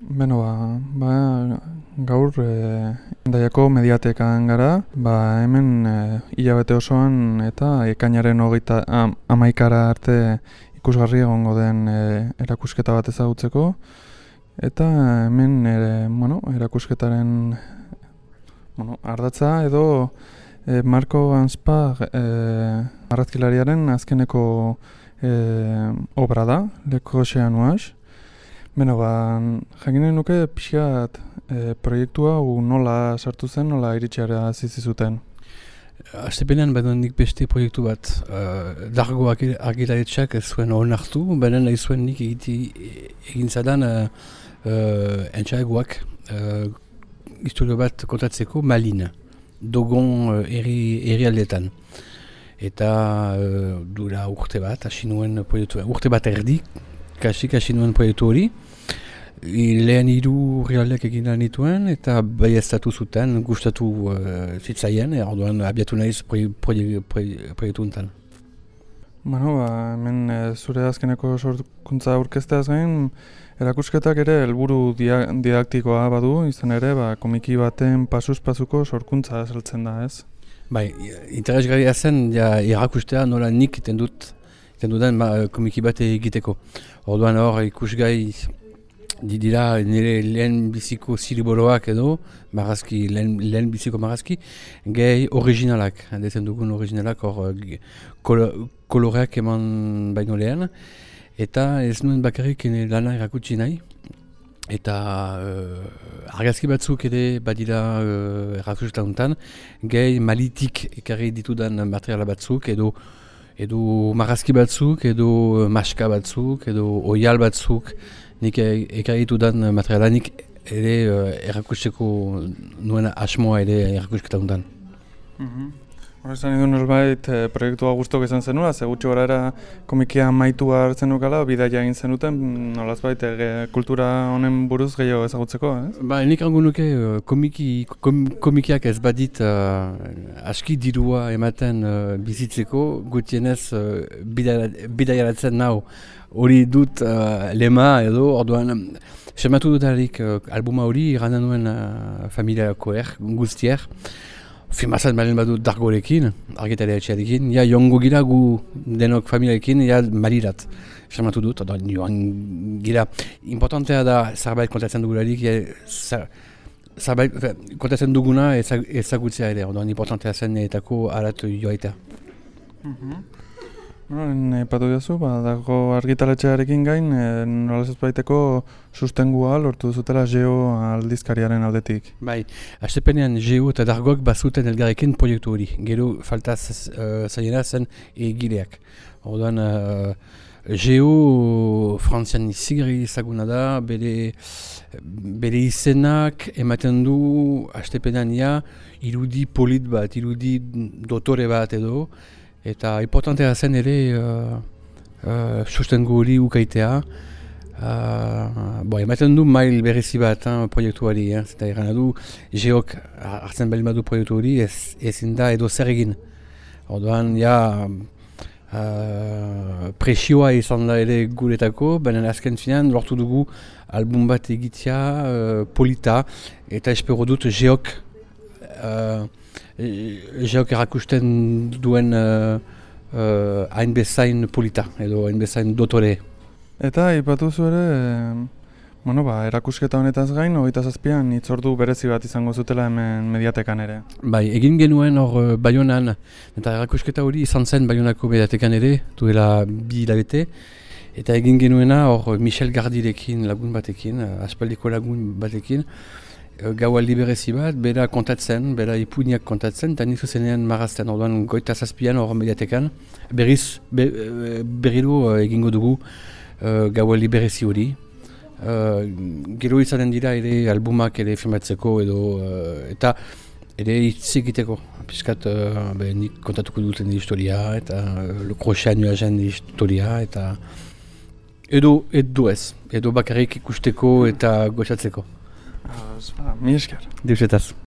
Beno, gaur Hendaiako mediatekan gara, hemen hilabete osoan eta ekainaren 11 arte ikusgarri egongo den erakusketa bat ezagutzeko. Eta hemen erakusketaren ardatza edo Marco Ganspa marrazkilariaren azkeneko obra da, Le Crochet Nuage. Beno, jakinen nuke pixkat proiektua nola sartu zen, nola iritsiara zizi zuten? Astepenean nik beste proiektu bat, Dargo argitaletxeak ez zuen onartu, baina nahi zuen nik egin zadan entxaegoak historio bat kontatzeko Malin, Dogon herrialdetan. Eta dura urte bat, hasi nuen proiektu, urte bat erdi, hasi nuen proiektu hori. Lehen 3 herrialdeak egin nituen eta baieztatu zuten, gustatu zitzaien, orduan abiatu naiz proiektu honetan. Hemen zure azkeneko sorkuntza aurkezteaz gain, erakusketak ere helburu didaktikoa badu, izan ere komiki baten pasuz-pasuko sorkuntza azaltzen da, ez? Bai, interesgarria zen erakustea nola nik iten dudan komiki bat egiteko. Orduan hor ikusgai dira nire lehen biziko ziliboroak edo, lehen biziko marrazki, gehi originalak, dezen dugun originalak hor koloreak eman baino lehen, eta ez nuen bakarrik lana erakutsi nahi. Eta argazki batzuk ere badira erakusketa honetan, gehi Malitik ekarri ditudan materiala batzuk, edo marrazki batzuk, edo maska batzuk, edo oial batzuk, nik ekarri ditudan materiala nik ere erakusteko nuen asmoa ere erakusketa honetan. Horrezan edo norbait proiektua guztok izan zenula, ze gutxi gara komikia maitua hartzen nukala, bidaia egin zenuten, nolazbait kultura honen buruz gehiago ezagutzeko, ez? Nik hango nuke komikiak ez badit aski dirua ematen bizitzeko, gutienez bidaiaratzen nau hori dut lema edo, orduan sematu dutarik albuma hori irranan nuen familiakoer, guztier. Filmazat balen badut Dargorekin, argitaletxearekin, joango gira gu denok familiarekin, Malirat. Sematu dut, joan gira. Importantea da zerbait kontatzen dugularik, zerbait kontatzen duguna ezagutzea ere, importantea zen etako arat joaitea. Epatu diazu, dago argitaletxearekin gain, nolaz ez baiteko sustengua lortu duzutela Geo aldizkariaren aldetik. Bai, astepenean Geo eta Dargok bazuten elgarrekin proiektu hori. Gero falta zaiena zen egileak. Orduan, Geo frantzian izigarri ezaguna da, bere izenak ematen du astepenean irudi polit bat, irudi dotore bat edo, eta importantea zen ere sustengo hori ukaitea. Ematen du mail berezi bat proiektuari, eta eran du Geok hartzen behar badu proiektu hori ezin da edo zer egin. Orduan, presioa izan da ere guretako, baina azken finean lortu dugu album bat egitea polita, eta espero dut Geok erakusten duen hain bezain polita, edo hain bezain dotore. Eta ipatu zu ere, erakusketa honetaz gain, 27an hitzordu berezi bat izango zutela hemen mediatekan ere. Bai, egin genuen hor Baionan, eta erakusketa hori izan zen Baionako mediatekan ere, duela 2 hilabete, eta egin genuena hor Michel Gardirekin lagun batekin, aspaldiko lagun batekin, gaualdi berezi bat, bera kontatzen, bera ipuinak kontatzen, eta nizu zenean marrazten, orduan 27an hor mediatekan, berriro egingo dugu gaualdi berezi hori. Gero izanen dira ere albumak ere filmatzeko edo, eta ere hitz egiteko. Piskat nik kontatuko duten historia, eta Le Crochet Nuagen historia, eta edo bakarrik ikusteko eta goxatzeko. Mi esker. Deusetaz.